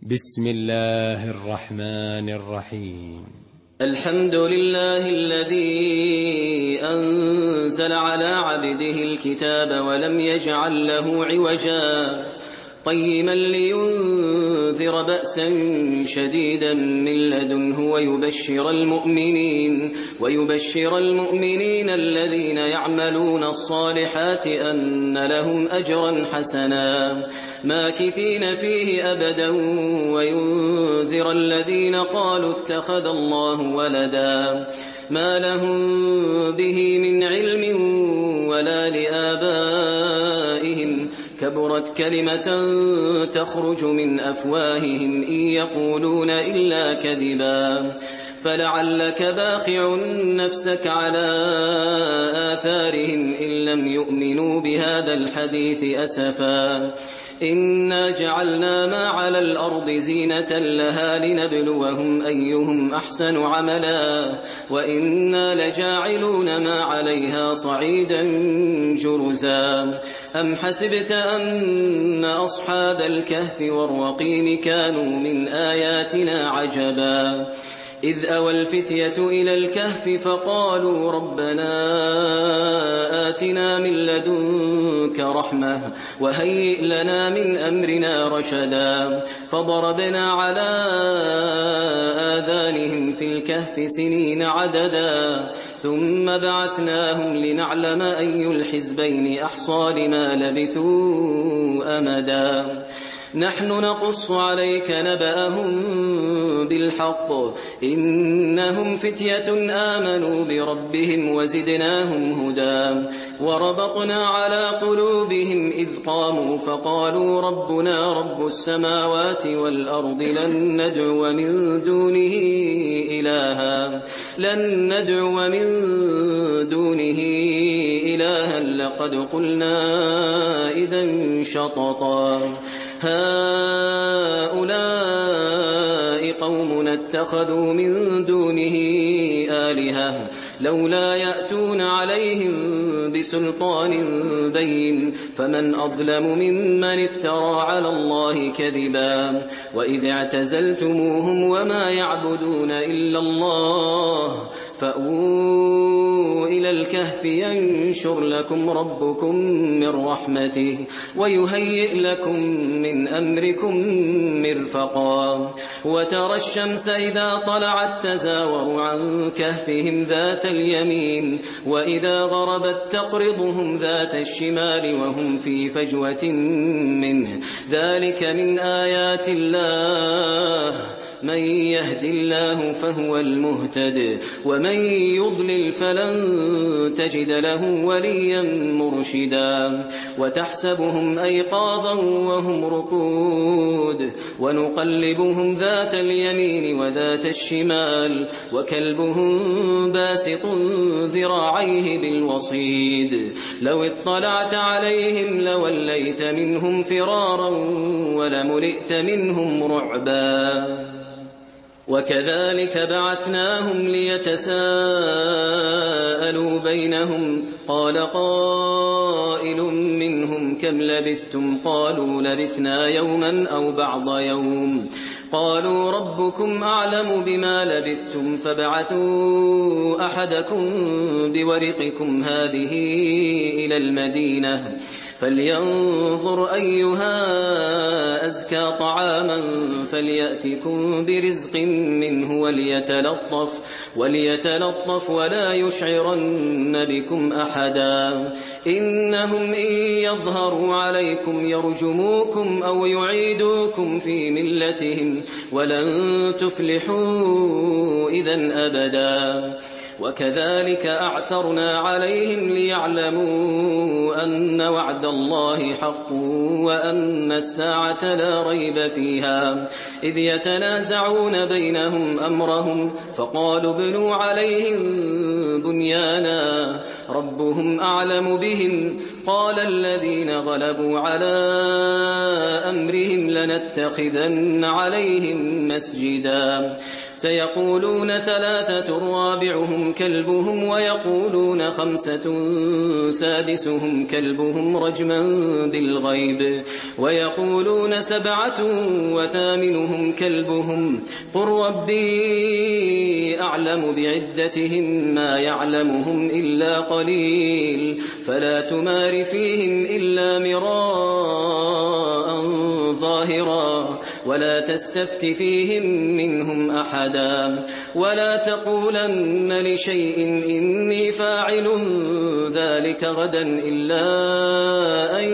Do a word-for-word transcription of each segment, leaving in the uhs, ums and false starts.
بسم الله الرحمن الرحيم. الحمد لله الذي أنزل على عبده الكتاب ولم يجعل له عوجا قيما لينذر بأسا شديدا من لدنه ويبشر المؤمنين ويبشر المؤمنين الذين يعملون الصالحات أن لهم أجرا حسنا ماكثين فيه أبدا وينذر الذين قالوا اتخذ الله ولدا ما لهم به من علم ولا لآبائهم كبرت كلمة تخرج من أفواههم إن يقولون إلا كذبا فلعلك باخع نفسك على آثارهم إن لم يؤمنوا بهذا الحديث أسفا إنا جعلنا ما على الأرض زينة لها لنبلوهم أيهم أحسن عملا وإنا لجاعلون ما عليها صعيدا جرزا أم حسبت أن أصحاب الكهف والرقيم كانوا من آياتنا عجبا إذ أوى الفتية إلى الكهف فقالوا ربنا آتنا من لدنك رحمة وهيئ لنا من أمرنا رشدا فضربنا على آذانهم في الكهف سنين عددا ثم بعثناهم لنعلم أي الحزبين أحصى لما لبثوا أمدا نحن نقص عليك نبأهم بالحق إنهم فتية آمنوا بربهم وزدناهم هدى وربطنا على قلوبهم إذ قاموا فقالوا ربنا رب السماوات والأرض لن ندعو من دونه إلها لن ندعو من دونه إلها لقد قلنا إذا شططا هؤلاء قومنا اتخذوا من دونه آلهة لولا يأتون عليهم بسلطان بين فمن أظلم ممن افترى على الله كذبا وإذ اعتزلتموهم وما يعبدون إلا الله فأووا إلى الكهف ينشر لكم ربكم من رحمته ويهيئ لكم من أمركم مرفقا وترى الشمس إذا طلعت تزاور عن كهفهم ذات اليمين وإذا غربت تقرضهم ذات الشمال وهم في فجوة منه ذلك من آيات الله من يهد الله فهو المهتد ومن يضلل فلن تجد له وليا مرشدا وتحسبهم أيقاظا وهم رقود ونقلبهم ذات اليمين وذات الشمال وكلبهم باسط ذراعيه بالوصيد لو اطلعت عليهم لوليت منهم فرارا ولملئت منهم رعبا وكذلك بعثناهم ليتساءلوا بينهم قال قائل منهم كم لبثتم قالوا لبثنا يوما أو بعض يوم قالوا ربكم أعلم بما لبثتم فابعثوا أحدكم بورقكم هذه إلى المدينة فلينظر أيها أزكى طعاما فليأتكم برزق منه وليتلطف, وليتلطف ولا يشعرن بكم أحدا إنهم إن يظهروا عليكم يرجموكم أو يعيدوكم في ملتهم ولن تفلحوا إذن أبدا وكذلك أعثرنا عليهم ليعلموا أن وعد الله حق وأن الساعة لا ريب فيها إذ يتنازعون بينهم أمرهم فقالوا ابنوا عليهم بنيانا ربهم أعلم بهم قال الذين غلبوا على أمرهم لنتخذن عليهم مسجدا سيقولون ثلاثة رابعهم كلبهم ويقولون خمسة سادسهم كلبهم رجما بالغيب ويقولون سبعة وثامنهم كلبهم قل ربي أعلم بعدتهم ما يعلمهم إلا قليل فلا تمار فيهم إلا مراء ظاهرا ولا تستفت فيهم منهم أحدا ولا تقولن لشيء إني فاعل ذلك غدا إلا أن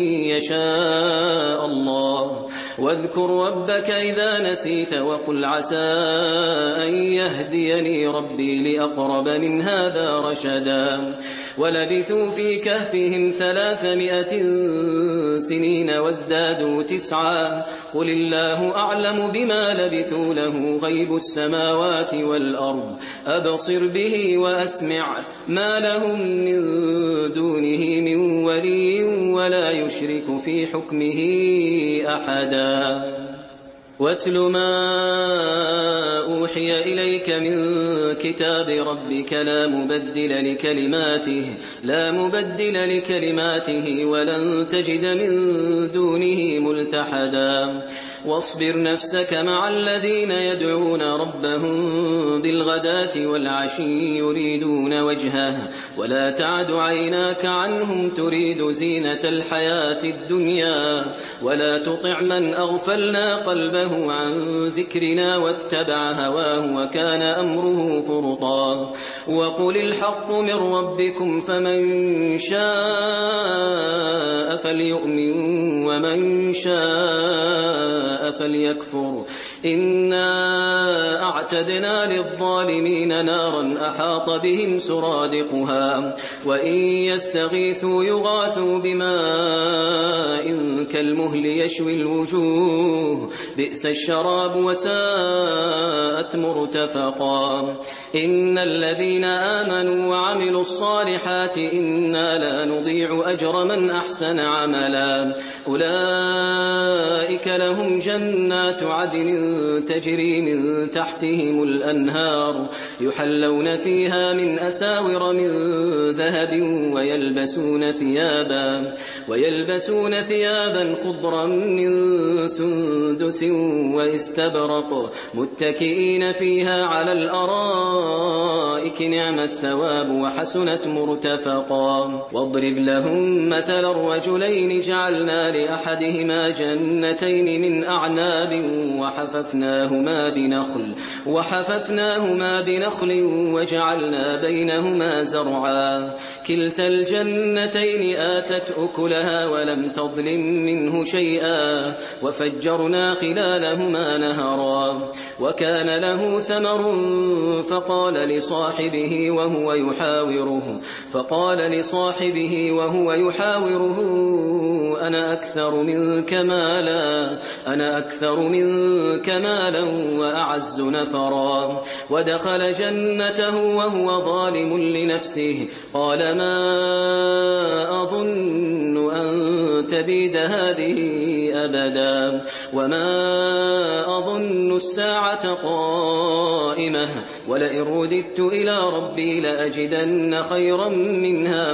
يشاء الله واذكر ربك إذا نسيت وقل عسى أن يهديني ربي لأقرب من هذا رشدا ولبثوا في كهفهم ثلاثمائة سنين وازدادوا تسعا قل الله أعلم بما لبثوا له غيب السماوات والأرض أبصر به وأسمع ما لهم من دونه من ولي ولا يشرك في حكمه أحدا واتل ما أوحي إليك من كتاب ربك لا مبدل لكلماته لا مبدل لكلماته ولن تجد من دونه ملتحدا واصبر نفسك مع الذين يدعون ربهم بالغداة والعشي يريدون وجهه ولا تعد عيناك عنهم تريد زينة الحياة الدنيا ولا تطع من أغفلنا قلبه عن ذكرنا واتبع هواه وكان أمره فرطا وقل الحق من ربكم فمن شاء فليؤمن ومن شاء فليكفر إنا أعتدنا للظالمين نارا أحاط بهم سرادقها وإن يستغيثوا يغاثوا بماء كالمهل يشوي الوجوه بئس الشراب وساءت مرتفقا إن الذين آمنوا وعملوا الصالحات إنا لا نضيع أجر من أحسن عملا أولئك لهم جنات عدن تجري من تحتهم الأنهار يحلون فيها من أساور من ذهب ويلبسون ثيابا ويلبسون ثيابا خضرا من سندس واستبرق متكئين فيها على الأرائك نعم الثواب وحسنت مرتفقا واضرب لهم مثل الرجلين جعلنا لأحدهما جنتين من أعناب وحففناهما بنخل وحففناهما بنخل وجعلنا بينهما زرعا كلتا الجنتين آتت أكلها ولم تظلم منه شيئا وفجرنا خلالهما نهرا وكان له ثمر فقال لصاحبه وهو يحاوره فقال لصاحبه وهو يحاوره أنا أكثر منك مالا أنا أكثر منك مالا وأعز نفرا ودخل جنته وهو ظالم لنفسه قال ما أظن أن تبيد هذه أبدا وما أظن الساعة قائمة ولئن رددت إلى ربي لأجدن خيرا منها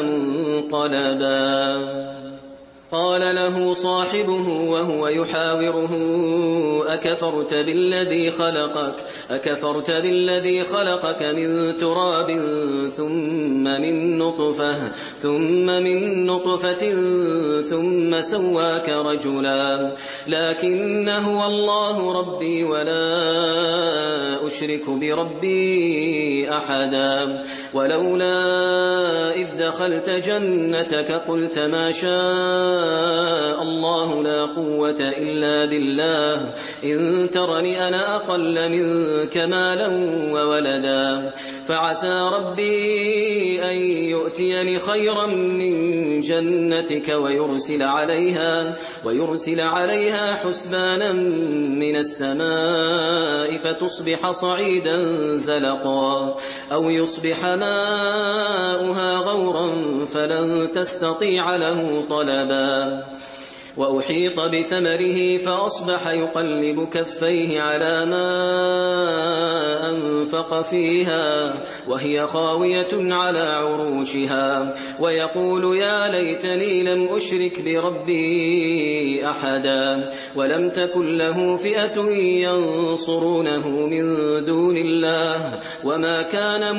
منقلبا قال له صاحبه وهو يحاوره أكفرت بالذي خلقك أكفرت بالذي خلقك من تراب ثم من نطفة ثم من نطفة ثم سواك رجلا لكن هو الله ربي ولا أشرك بربي أحدا ولولا إذ دخلت جنتك قلت ما شاء الله لا قوة إلا بالله إن ترني أنا أقل منك مالا وولدا فعسى ربي أن يؤتيني خيرا من جنتك ويرسل عليها ويرسل عليها حسبانا من السماء فتصبح صعيدا زلقا أو يصبح ماؤها غورا فلن تستطيع له طلبا وأحيط بثمره فأصبح يقلب كفيه على ما أنفق فيها وهي خاوية على عروشها ويقول يا ليتني لم أشرك بربي أحدا ولم تكن له فئة ينصرونه من دون الله وما كان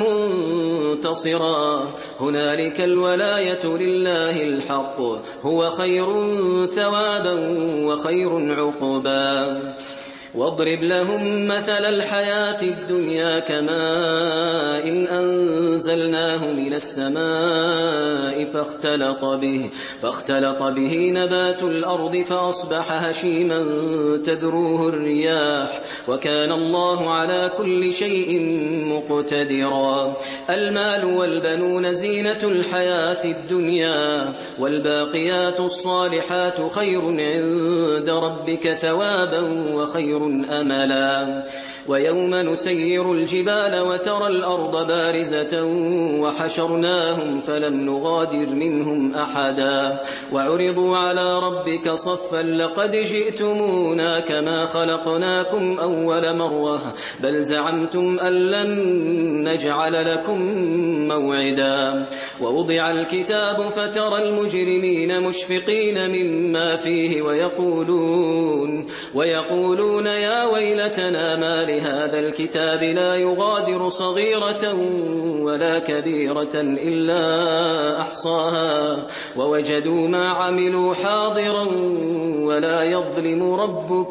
منتصرا هنالك الولاية لله الحق هو خير ثوابا وخير عقبا واضرب لهم مثل الحياة الدنيا كماء إن أنزلناه من السماء فاختلط به, فاختلط به نبات الأرض فأصبح هشيما تذروه الرياح وكان الله على كل شيء مقتدرا المال والبنون زينة الحياة الدنيا والباقيات الصالحات خير عند ربك ثوابا وخير أملا ويوم نسير الجبال وترى الأرض بارزة وحشرناهم فلم نغادر منهم أحدا وعرضوا على ربك صفا لقد جئتمونا كما خلقناكم أول مرة بل زعمتم أن لن نجعل لكم موعدا ووضع الكتاب فترى المجرمين مشفقين مما فيه ويقولون, ويقولون يا ويلتنا ما لهذا الكتاب لا يغادر صغيرة ولا كبيرة إلا أحصاها ووجدوا ما عملوا حاضرا ولا يظلم ربك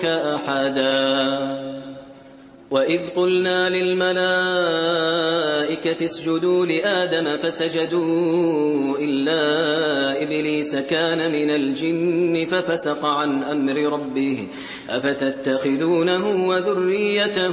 أحدا وإذ قلنا للملائكة اسجدوا لآدم فسجدوا إلا إبليس كان من الجن ففسق عن أمر ربه أفتتخذونه وذريته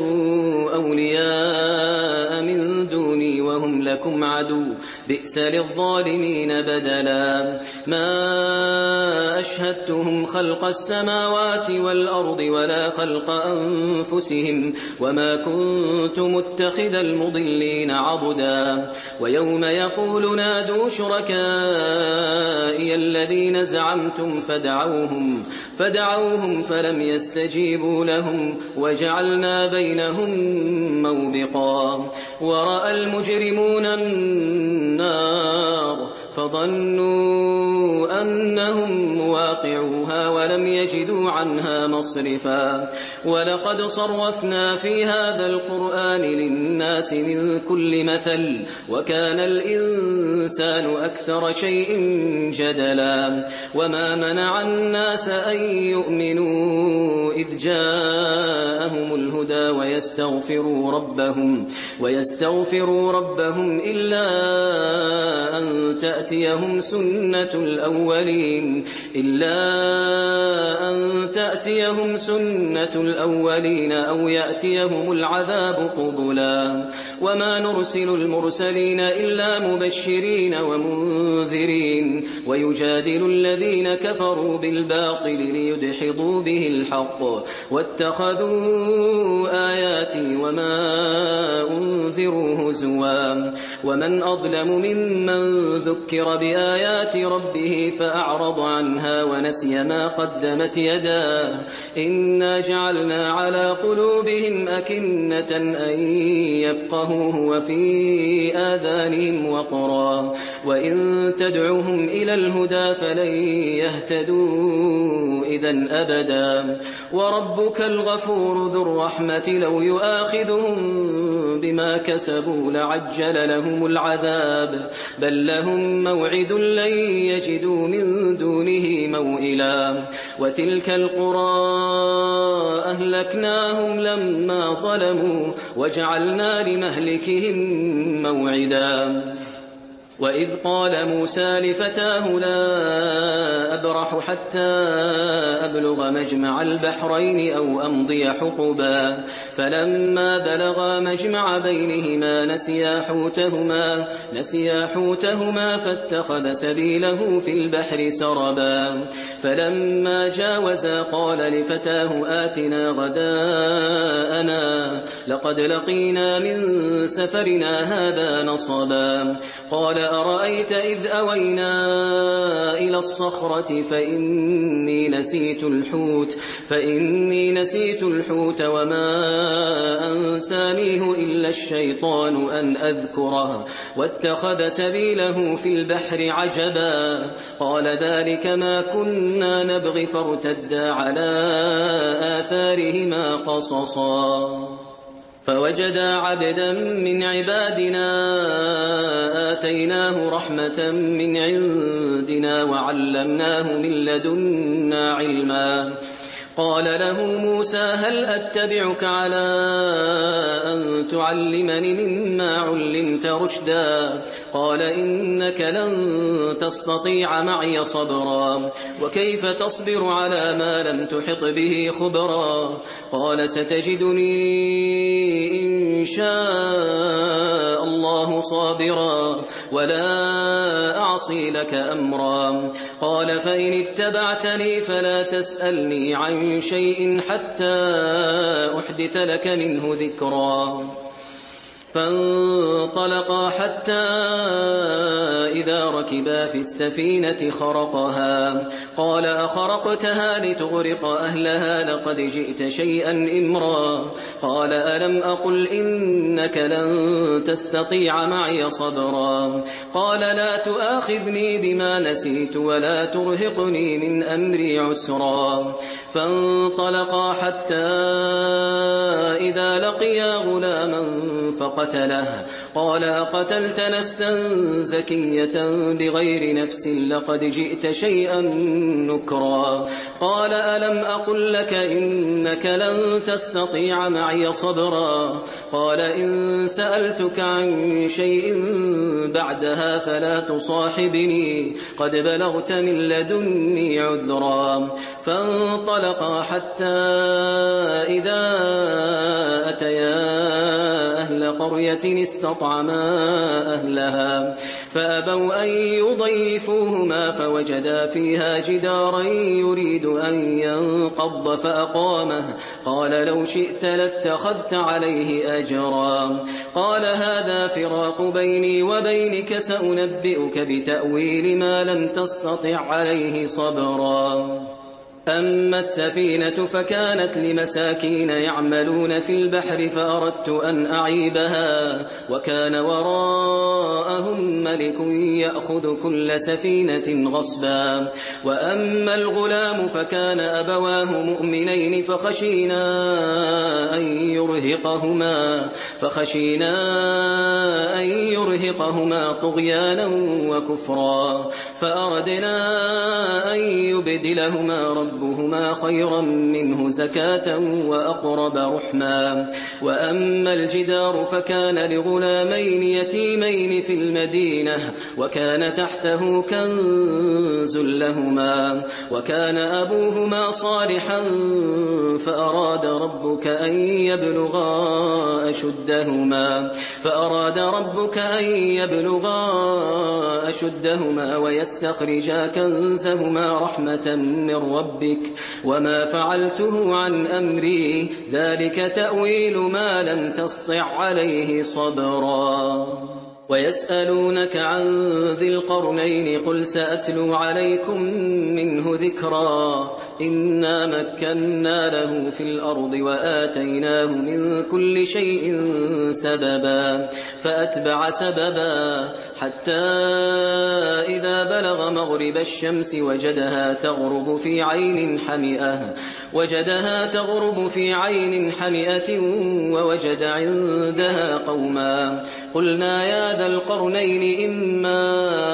أولياء من دوني وهم لكم عدو بئس للظالمين بدلا ما أشهدتهم خلق السماوات والأرض ولا خلق أنفسهم وما كنت متخذ المضلين عضدا ويوم يقول نادوا شركائي الذين زعمتم فدعوهم, فدعوهم فلم يستجيبوا لهم وجعلنا بينهم موبقا ورأى المجرمون النار فظنوا أنهم مواقعوها ولم يجدوا عنها مصرفا ولقد صرفنا في هذا القرآن للناس من كل مثل وكان الإنسان أكثر شيء جدلا وما منع الناس أن يؤمنوا إذ جاءهم الهدى ويستغفروا ربهم, ويستغفروا ربهم إلا أن تأتيهم سنة الأولين إلا أن تأتيهم سنة الأولين أو يأتيهم العذاب قبلا وما نرسل المرسلين إلا مبشرين ومنذرين ويجادل الذين كفروا بالباطل ليدحضوا به الحق واتخذوا آياتي وما أنذروا هزوا ومن أظلم ممن ذكر بآيات ربه فأعرض عنها ونسي ما قدمت يداه إنا جعلنا على قلوبهم أكنة أن يفقهوه وفي آذانهم وقرا وإن تدعوهم إلى الهدى فلن يهتدوا إذن أبدا وربك الغفور ذو الرحمة لو يؤاخذهم بما كسبوا لعجل لهم العذاب بل لهم موعد لن يجدوا من دونه موئلا وتلك القرى أهلكناهم لما ظلموا وجعلنا لمهلكهم موعدا وإذ قال موسى لفتاه لا أبرح حتى أبلغ مجمع البحرين أو أمضي حقبا فلما بلغا مجمع بينهما نسيا حوتهما, نسيا حوتهما فاتخذ سبيله في البحر سربا فلما جاوزا قال لفتاه آتنا غداءنا لقد لقينا من سفرنا هذا نصبا قال أرأيت إذ أوينا إلى الصخرة فإني نسيت الحوت فإني نسيت الحوت وما أنسانيه إلا الشيطان أن أذكره واتخذ سبيله في البحر عجبا قال ذلك ما كنا نبغي فارتدا على آثارهما قصصا فوجدا عبدا من عبادنا آتيناه رحمة من عندنا وعلمناه من لدنا علما قال له موسى هل أتبعك على أن تعلمني مما علمت رشدا قال إنك لن تستطيع معي صبرا وكيف تصبر على ما لم تحط به خبرا قال ستجدني إن شاء الله صابرا ولا أعصي لك أمرا قال فإن اتبعتني فلا تسألني عن شيء حتى أحدث لك منه ذكرا فانطلقا حتى إذا ركبا في السفينة خرقها قال أخرقتها لتغرق أهلها لقد جئت شيئا إمرا قال ألم أقل إنك لن تستطيع معي صبرا قال لا تؤاخذني بما نسيت ولا ترهقني من أمري عسرا فانطلقا حتى إذا لقيا غلاما فقتله قال أقتلت نفسا زكية بغير نفس لقد جئت شيئا نكرا قال ألم أقل لك إنك لن تستطيع معي صبرا قال إن سألتك عن شيء بعدها فلا تصاحبني قد بلغت من لدني عذرا فانطلقا حتى إذا أتيا أهل قرية استطعما أهلها فأبوا أن يضيفوهما فوجدا فيها جدارا يريد أن ينقض فأقامه قال لو شئت لاتخذت عليه أجرا قال هذا فراق بيني وبينك سأنبئك بتأويل ما لم تستطع عليه صبرا أما السفينة فكانت لمساكين يعملون في البحر فأردت أن أعيبها وكان وراءهم ملك يأخذ كل سفينة غصبا وأما الغلام فكان أبواه مؤمنين فخشينا أن يرهقهما فخشينا أن يرهقهما طغيانا وكفرا فأردنا أن يبدلهما رب ربهما خيرا منه زكاة وأقرب رحما وأما الجدار فكان لغلامين يتيمين في المدينة وكان تحته كنز لهما وكان أبوهما صالحا فأراد ربك أن يبلغا أشدهما فأراد ربك أن يبلغا أشدهما ويستخرجا كنزهما رحمة من ربك وما فعلته عن أمري ذلك تأويل ما لم تسطع عليه صبرا ويسألونك عن ذي القرنين قل سأتلو عليكم منه ذكرا إنا مكنا له في الأرض وآتيناه من كل شيء سببا فأتبع سببا حتى إذا بلغ مغرب الشمس وجدها تغرب في عين حمئة وجدها تغرب في عين حمئة ووجد عندها قوما قلنا يا ذا القرنين إما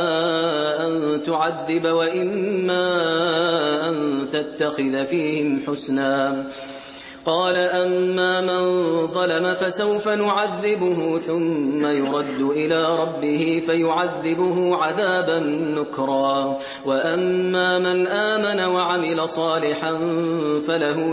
أن تعذب وإما أن تتخذ فيهم حسنا قال أما من ظلم فسوف نعذبه ثم يرد إلى ربه فيعذبه عذابا نكرا وأما من آمن وعمل صالحا فله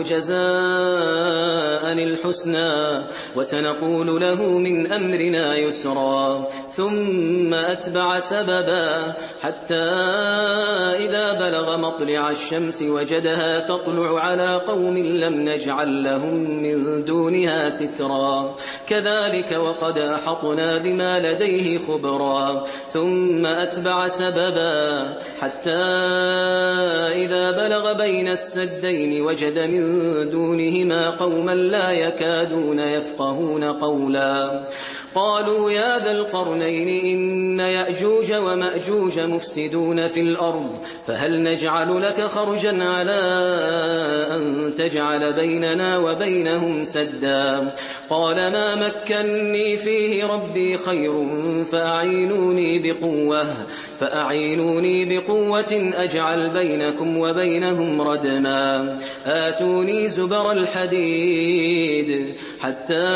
جزاء الحسنى وسنقول له من أمرنا يسرا ثم أتبع سببا حتى إذا بلغ مطلع الشمس وجدها تطلع على قوم لم نجعل لهم من دونها سترا كذلك وقد أحطنا بما لديه خبرا ثم أتبع سببا حتى إذا بلغ بين السدين وجد من دونهما قوما لا يكادون يفقهون قولا قالوا يا ذا القرنين إن يأجوج ومأجوج مفسدون في الأرض فهل نجعل لك خرجا على أن تجعل بيننا وبينهم سدا قال ما مكني فيه ربي خير فأعينوني بقوة فأعينوني بقوة أجعل بينكم وبينهم ردما آتوني زبر الحديد حتى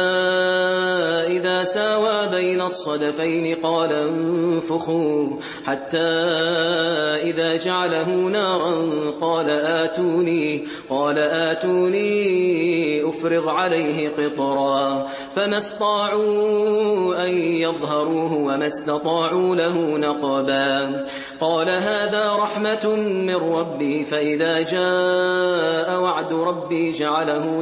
إذا ساوى بين الصدفين قال انفخوا حتى إذا جعله نارا قال آتوني قال آتوني أفرغ عليه قطرا فما استطاعوا أن يظهروه وما استطاعوا له نقبا قال هذا رحمة من ربي فإذا جاء وعد ربي جعله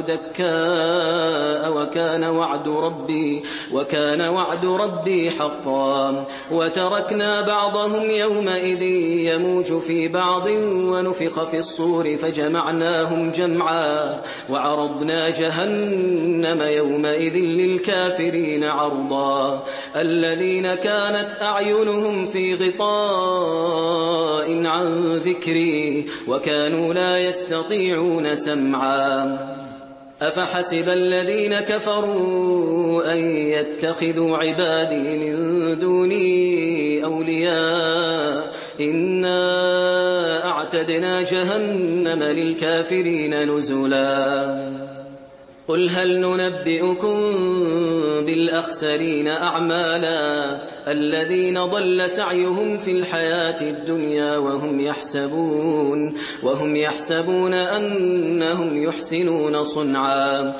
دكاء وكان وعد ربي وكان وعد ربي حقا وتركنا بعضهم يومئذ يموج في بعض ونفخ في الصور فجمعناهم جمعا وعرضنا جهنم يومئذ للكافرين عرضا الذين كانت أعينهم في غطاء عن ذكري وكانوا لا يستطيعون سمعا أفحسب الذين كفروا أن يتخذوا عبادي من دوني أولياء إنا أعتدنا جهنم للكافرين نزلا قل هل ننبئكم بالأخسرين أعمالا الذين ضل سعيهم في الحياة الدنيا وهم يحسبون وهم يحسبون أنهم يحسنون صنعا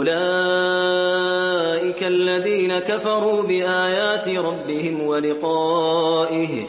أولئك الذين كفروا بآيات ربهم ولقائه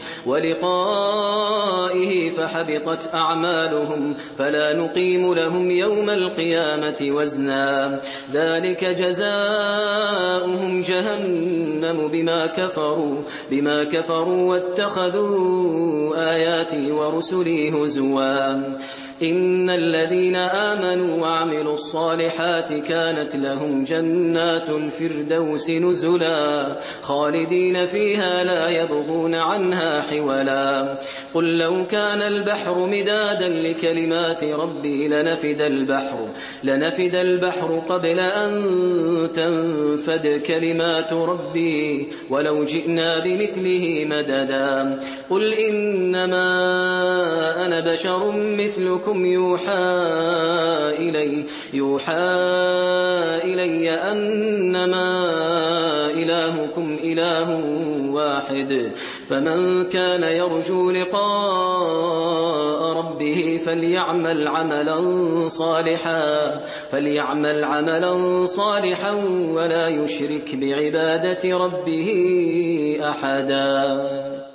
ولقائه فحبطت أعمالهم فلا نقيم لهم يوم القيامة وزنا ذلك جزاؤهم جهنم بما كفروا بما كفروا واتخذوا آياتي ورسلي هزوا إن الذين آمنوا وعملوا الصالحات كانت لهم جنات الفردوس نزلا خالدين فيها لا يبغون عنها حولا قل لو كان البحر مدادا لكلمات ربي لنفد البحر لنفد البحر قبل أن تنفد كلمات ربي ولو جئنا بمثله مددا قل إنما أنا بشر مثلكم يوحى إلي يوحى إلي أنما إلهكم إله واحد فمن كان يرجو لقاء ربه فليعمل عملا صالحا فليعمل عملا صالحا ولا يشرك بعبادة ربه أحدا.